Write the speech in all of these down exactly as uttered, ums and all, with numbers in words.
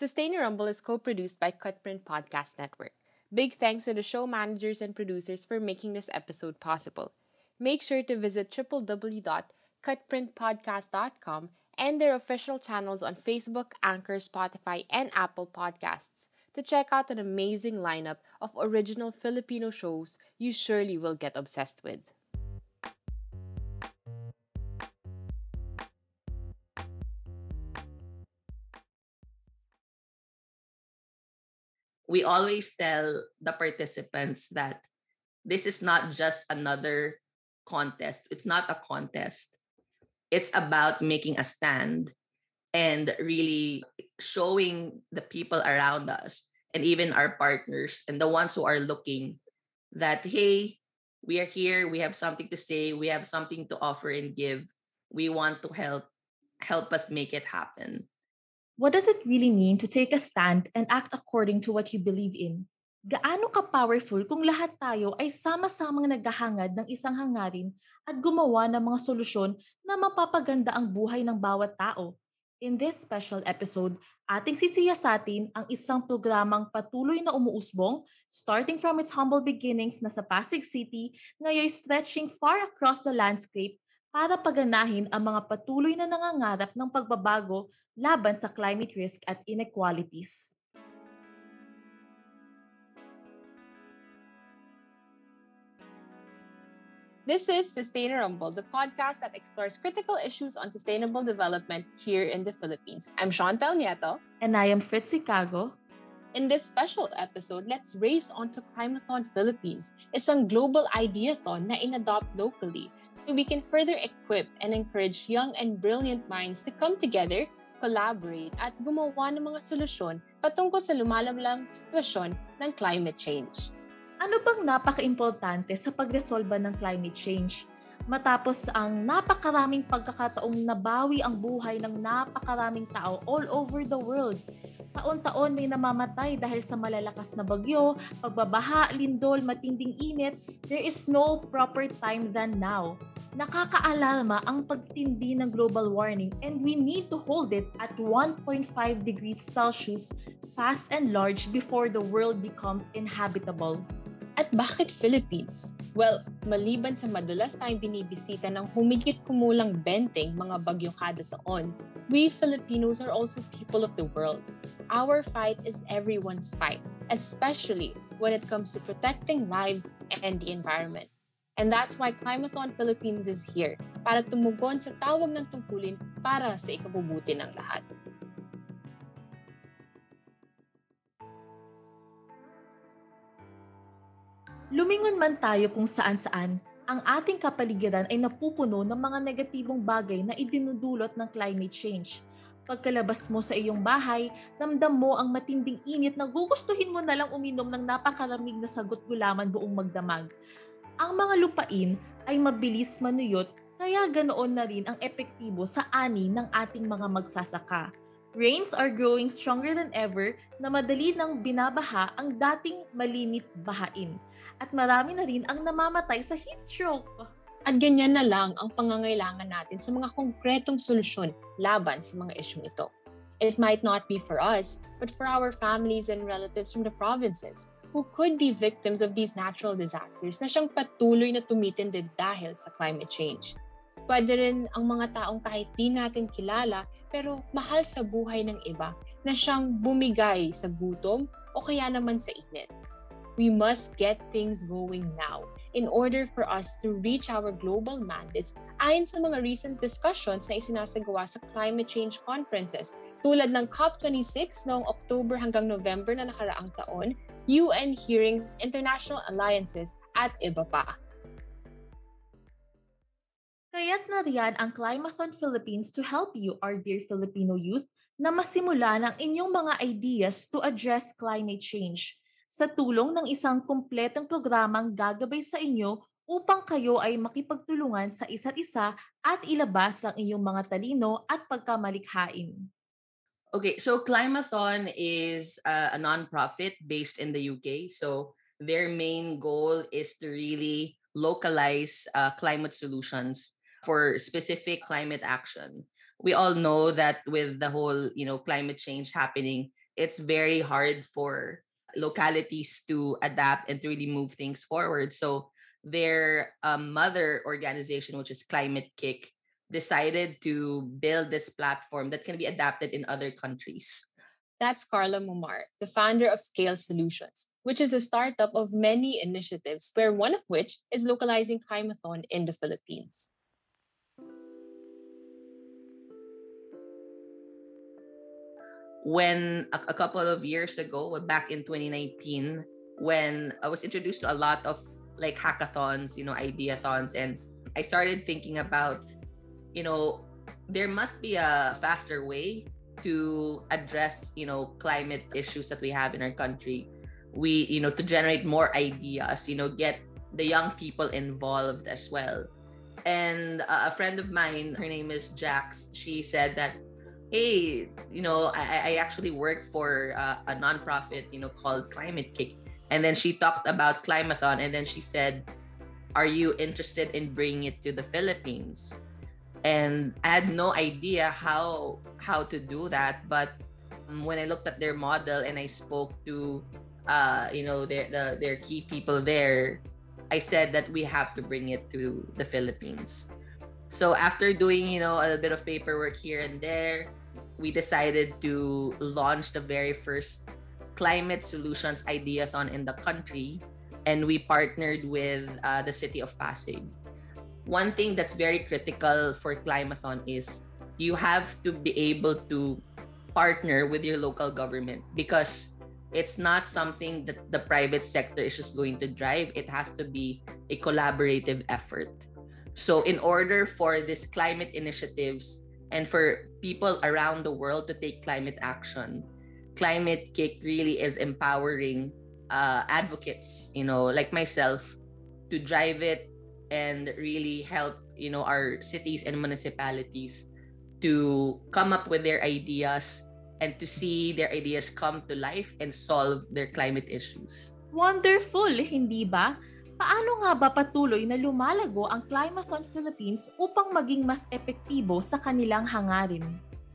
Sustain Your Rumble is co-produced by Cutprint Podcast Network. Big thanks to the show managers and producers for making this episode possible. Make sure to visit w w w dot cut print podcast dot com and their official channels on Facebook, Anchor, Spotify, and Apple Podcasts to check out an amazing lineup of original Filipino shows you surely will get obsessed with. We always tell the participants that this is not just another contest. It's not a contest. It's about making a stand and really showing the people around us and even our partners and the ones who are looking that, hey, we are here. We have something to say. We have something to offer and give. We want to help help us make it happen. What does it really mean to take a stand and act according to what you believe in? Gaano ka-powerful kung lahat tayo ay sama-samang naghahangad ng isang hangarin at gumawa ng mga solusyon na mapapaganda ang buhay ng bawat tao? In this special episode, ating sisiyasatin ang isang programang patuloy na umuusbong, starting from its humble beginnings na sa Pasig City, ngayon stretching far across the landscape para paganahin ang mga patuloy na nangangarap ng pagbabago laban sa climate risk at inequalities. This is Sustain Your Rumble, the podcast that explores critical issues on sustainable development here in the Philippines. I'm Chantal Nieto. And I am Fritz Chicago. In this special episode, let's race on to Climathon Philippines, isang global ideathon na inadopt locally so we can further equip and encourage young and brilliant minds to come together, collaborate, at gumawa ng mga solusyon patungkol sa lumalablang sitwasyon ng climate change. Ano bang napaka-importante sa pagresolba ng climate change? Matapos ang napakaraming pagkakataong nabawi ang buhay ng napakaraming tao all over the world, taon-taon may namamatay dahil sa malalakas na bagyo, pagbabaha, lindol, matinding init, there is no proper time than now. Nakakaalarma ang pagtindi ng global warming and we need to hold it at one point five degrees Celsius fast and large before the world becomes inhabitable. At bakit Philippines? Well, maliban sa madulas tayong binibisita ng humigit kumulang benteng mga bagyo kada taon, we Filipinos are also people of the world. Our fight is everyone's fight, especially when it comes to protecting lives and the environment. And that's why Climathon Philippines is here, para tumugon sa tawag ng tungkulin para sa ikabubuti ng lahat. Lumingon man tayo kung saan-saan, ang ating kapaligiran ay napupuno ng mga negatibong bagay na idinudulot ng climate change. Pagkalabas mo sa iyong bahay, ramdam mo ang matinding init na gugustuhin mo na lang uminom ng napakalamig na sagot gulaman buong magdamag. Ang mga lupain ay mabilis manuyot kaya ganoon na rin ang epektibo sa ani ng ating mga magsasaka. Rains are growing stronger than ever na madali nang binabaha ang dating malimit bahain. At marami na rin ang namamatay sa heat stroke. At ganyan na lang ang pangangailangan natin sa mga konkretong solusyon laban sa mga isyong ito. It might not be for us, but for our families and relatives from the provinces who could be victims of these natural disasters na siyang patuloy na tumitindi dahil sa climate change. Pwede rin ang mga taong kahit di natin kilala pero mahal sa buhay ng iba na siyang bumigay sa gutom o kaya naman sa init. We must get things going now in order for us to reach our global mandates ayon sa mga recent discussions na isinasagawa sa climate change conferences tulad ng COP twenty-six noong October hanggang November na nakaraang taon, U N hearings, international alliances, at iba pa. Kaya't nariyan ang Climathon Philippines to help you, our dear Filipino youth, na masimulan ang inyong mga ideas to address climate change sa tulong ng isang kumpletong programang gagabay sa inyo upang kayo ay makipagtulungan sa isa't isa at ilabas ang inyong mga talino at pagkamalikhain. Okay, so Climathon is uh, a non-profit based in the U K. So their main goal is to really localize uh, climate solutions for specific climate action. We all know that with the whole, you know, climate change happening, it's very hard for localities to adapt and to really move things forward. So their um, mother organization, which is Climate Kick, decided to build this platform that can be adapted in other countries. That's Carla Mumar, the founder of Scale Solutions, which is a startup of many initiatives, where one of which is localizing Climathon in the Philippines. When a, a couple of years ago, back in twenty nineteen, when I was introduced to a lot of like hackathons, you know, ideathons, and I started thinking about, you know, there must be a faster way to address, you know, climate issues that we have in our country. We, you know, to generate more ideas, you know, get the young people involved as well. And uh, a friend of mine, her name is Jax, she said that, hey, you know, I, I actually work for uh, a nonprofit, you know, called Climate Kick. And then she talked about Climathon, and then she said, are you interested in bringing it to the Philippines? And I had no idea how how to do that. But um, when I looked at their model and I spoke to, uh, you know, their the, their key people there, I said that we have to bring it to the Philippines. So after doing, you know, a bit of paperwork here and there, we decided to launch the very first Climate Solutions Ideathon in the country, and we partnered with uh, the city of Pasig. One thing that's very critical for Climathon is you have to be able to partner with your local government, because it's not something that the private sector is just going to drive. It has to be a collaborative effort. So in order for these climate initiatives and for people around the world to take climate action, Climate Kick really is empowering uh, advocates, you know, like myself, to drive it and really help, you know, our cities and municipalities to come up with their ideas and to see their ideas come to life and solve their climate issues. Wonderful, hindi ba? Paano nga ba patuloy na lumalago ang Climathon Philippines upang maging mas epektibo sa kanilang hangarin?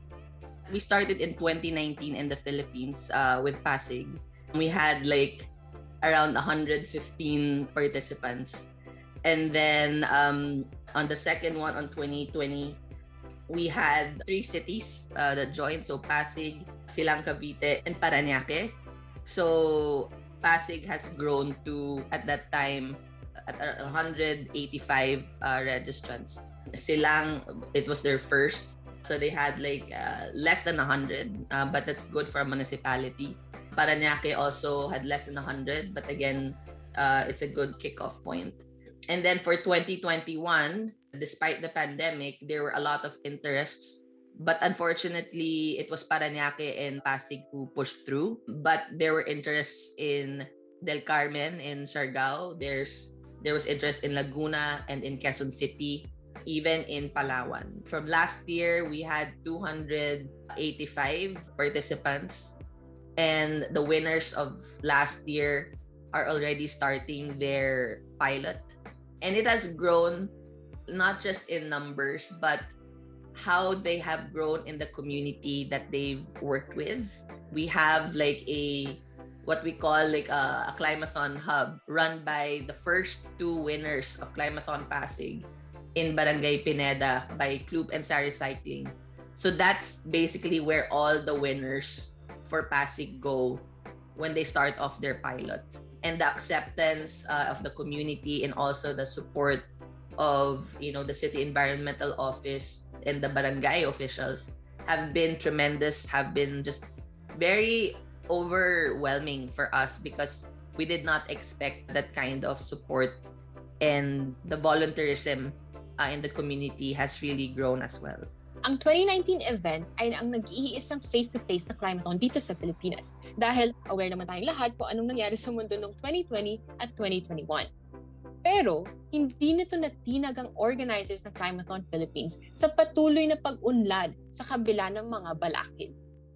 We started in twenty nineteen in the Philippines uh, with Pasig. We had like around one hundred fifteen participants. And then um, on the second one, on twenty twenty, we had three cities uh, that joined. So Pasig, Silang Cavite, and Parañaque. So Pasig has grown to, at that time, at one hundred eighty-five uh, registrants. Silang, it was their first. So they had like uh, less than one hundred, uh, but that's good for a municipality. Parañaque also had less than one hundred, but again, uh, it's a good kickoff point. And then for twenty twenty-one, despite the pandemic, there were a lot of interests. But unfortunately, it was Parañaque and Pasig who pushed through. But there were interests in Del Carmen, in Siargao. There's there was interest in Laguna and in Quezon City, even in Palawan. From last year, we had two hundred eighty-five participants. And the winners of last year are already starting their pilot. And it has grown not just in numbers, but how they have grown in the community that they've worked with. We have like a, what we call like a, a Climathon hub run by the first two winners of Climathon Pasig in Barangay Pineda by Club and Sa Recycling. So that's basically where all the winners for Pasig go when they start off their pilot. And the acceptance uh, of the community and also the support of, you know, the city environmental office and the barangay officials have been tremendous, have been just very overwhelming for us, because we did not expect that kind of support, and the volunteerism uh, in the community has really grown as well. Ang twenty nineteen event ay ang nag-iisang face-to-face na Climathon dito sa Pilipinas, dahil aware naman tayong lahat kung anong nangyari sa mundo noong twenty twenty at twenty twenty-one. Pero hindi nito natinag ang organizers ng Climathon Philippines sa patuloy na pag-unlad sa kabila ng mga balakid.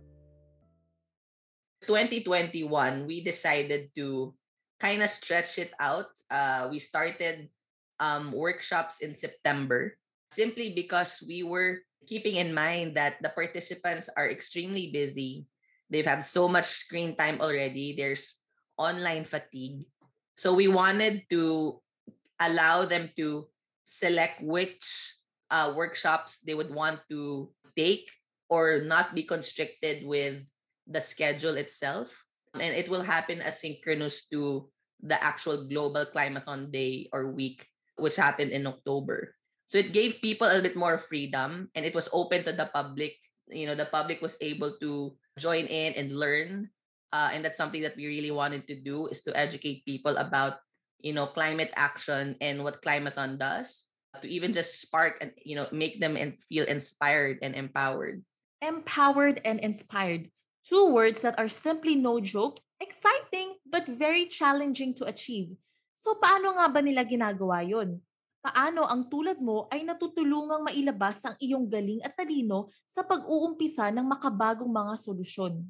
twenty twenty-one, we decided to kind of stretch it out. Uh, we started um, workshops in September, simply because we were keeping in mind that the participants are extremely busy. They've had so much screen time already. There's online fatigue. So we wanted to allow them to select which uh, workshops they would want to take or not be constricted with the schedule itself. And it will happen asynchronous to the actual Global Climathon Day or week, which happened in October. So it gave people a bit more freedom, and it was open to the public. You know, the public was able to join in and learn. Uh, and that's something that we really wanted to do, is to educate people about, you know, climate action and what Climathon does, to even just spark and, you know, make them and feel inspired and empowered. Empowered and inspired. Two words that are simply no joke, exciting, but very challenging to achieve. So paano nga ba nila ginagawa yon? Paano ang tulad mo ay natutulungang mailabas ang iyong galing at talino sa pag-uumpisa ng makabagong mga solusyon?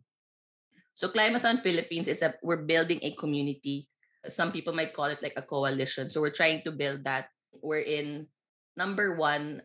So Climathon Philippines is a, we're building a community. Some people might call it like a coalition. So we're trying to build that. We're in, number one,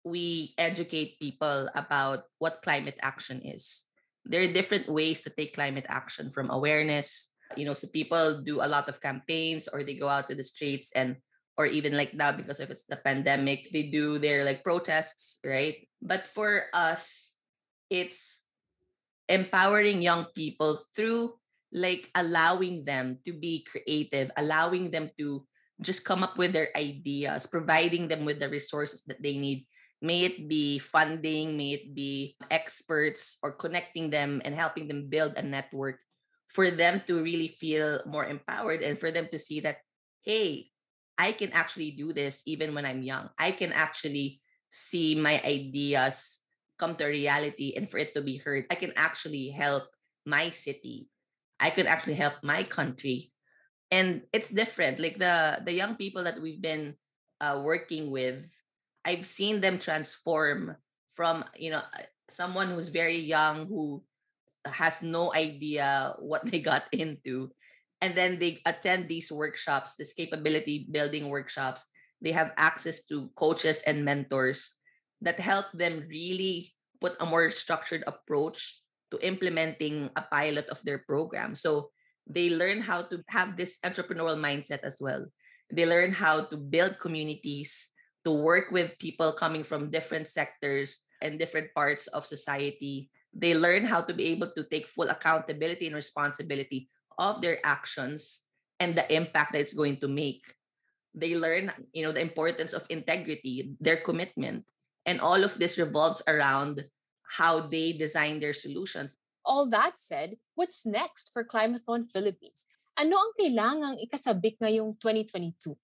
we educate people about what climate action is. There are different ways to take climate action, from awareness, you know, so people do a lot of campaigns, or they go out to the streets, and or even like now, because if it's the pandemic, they do their like protests, right? But for us, it's empowering young people through like allowing them to be creative, allowing them to just come up with their ideas, providing them with the resources that they need. May it be funding, may it be experts, or connecting them and helping them build a network for them to really feel more empowered, and for them to see that, hey, I can actually do this even when I'm young. I can actually see my ideas come to reality and for it to be heard. I can actually help my city. I could actually help my country. And it's different. Like the, the young people that we've been uh, working with, I've seen them transform from, you know, someone who's very young, who has no idea what they got into, and then they attend these workshops, this capability building workshops. They have access to coaches and mentors that help them really put a more structured approach to implementing a pilot of their program. So they learn how to have this entrepreneurial mindset as well. They learn how to build communities, to work with people coming from different sectors and different parts of society. They learn how to be able to take full accountability and responsibility of their actions and the impact that it's going to make. They learn, you know, the importance of integrity, their commitment. And all of this revolves around how they design their solutions. All that said, what's next for Climathon Philippines? Ano ang kailangang ikasabik ngayong twenty twenty-two?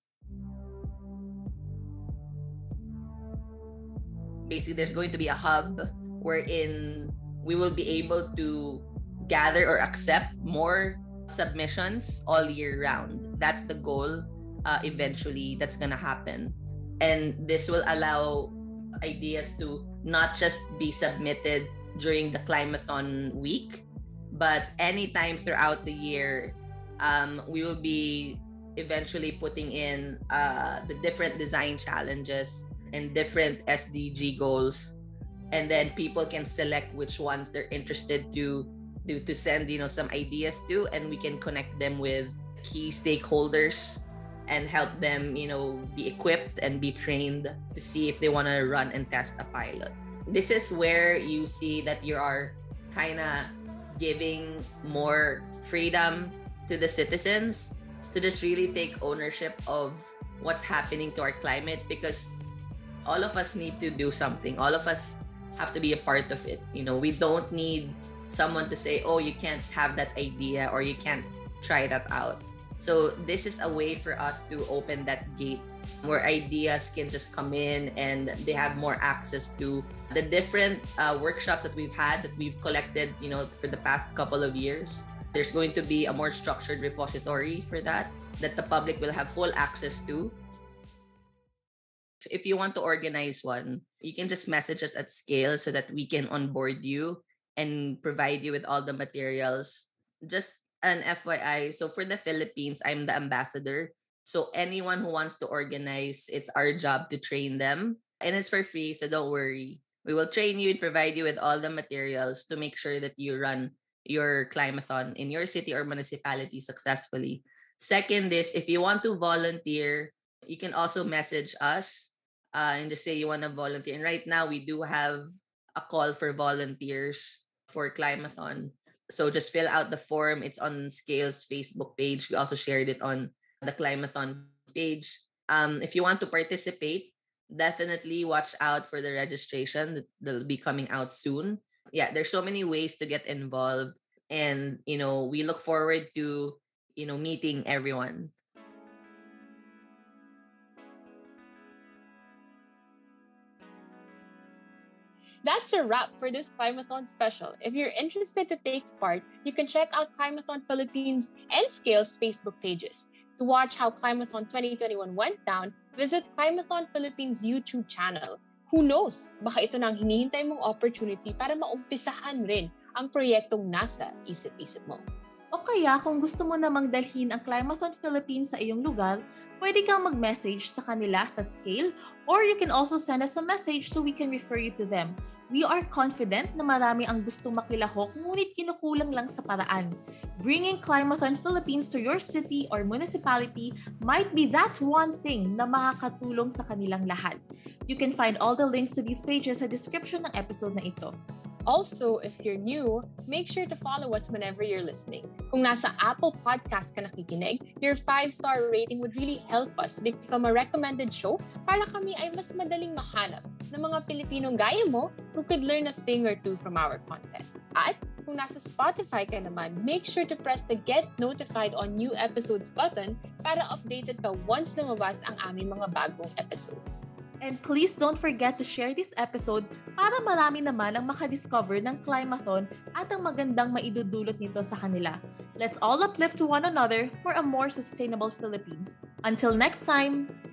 Basically, there's going to be a hub wherein we will be able to gather or accept more submissions all year round. That's the goal. Uh, eventually, that's gonna happen, and this will allow ideas to not just be submitted during the Climathon week, but anytime throughout the year. Um, we will be eventually putting in uh, the different design challenges and different S D G goals, and then people can select which ones they're interested to do, to send, you know, some ideas to, and we can connect them with key stakeholders and help them, you know, be equipped and be trained to see if they want to run and test a pilot. This is where you see that you are kind of giving more freedom to the citizens to just really take ownership of what's happening to our climate, because all of us need to do something. All of us have to be a part of it. You know, we don't need someone to say, oh, you can't have that idea or you can't try that out. So this is a way for us to open that gate where ideas can just come in and they have more access to the different uh, workshops that we've had, that we've collected, you know, for the past couple of years. There's going to be a more structured repository for that, that the public will have full access to. If you want to organize one, you can just message us at Scale so that we can onboard you and provide you with all the materials. Just an F Y I, so for the Philippines, I'm the ambassador. So anyone who wants to organize, it's our job to train them. And it's for free, so don't worry. We will train you and provide you with all the materials to make sure that you run your Climathon in your city or municipality successfully. Second is, if you want to volunteer, you can also message us uh, and just say you want to volunteer. And right now, we do have a call for volunteers for Climathon. So just fill out the form. It's on Scale's Facebook page. We also shared it on the Climathon page. Um, if you want to participate, definitely watch out for the registration. That'll be coming out soon. Yeah, there's so many ways to get involved, and you know we look forward to you know meeting everyone. That's a wrap for this Climathon special. If you're interested to take part, you can check out Climathon Philippines and Scale's Facebook pages. To watch how Climathon twenty twenty-one went down, visit Climathon Philippines YouTube channel. Who knows, baka ito na ang hinihintay mong opportunity para maumpisahan rin ang proyektong nasa isip-isip mo. O kaya kung gusto mo namang dalhin ang Climathon Philippines sa iyong lugar, pwede kang mag-message sa kanila sa Scale, or you can also send us a message so we can refer you to them. We are confident na marami ang gustong makilahok, ngunit kinukulang lang sa paraan. Bringing Climathon Philippines to your city or municipality might be that one thing na makakatulong sa kanilang lahat. You can find all the links to these pages sa description ng episode na ito. Also, if you're new, make sure to follow us whenever you're listening. Kung nasa Apple Podcast ka nakikinig, your five-star rating would really help us become a recommended show para kami ay mas madaling mahanap ng mga Pilipinong gaya mo who could learn a thing or two from our content. At kung nasa Spotify ka naman, make sure to press the Get Notified on New Episodes button para updated ka once lumabas ang aming mga bagong episodes. And please don't forget to share this episode para marami naman ang makadiscover ng Climathon at ang magandang maidudulot nito sa kanila. Let's all uplift to one another for a more sustainable Philippines. Until next time!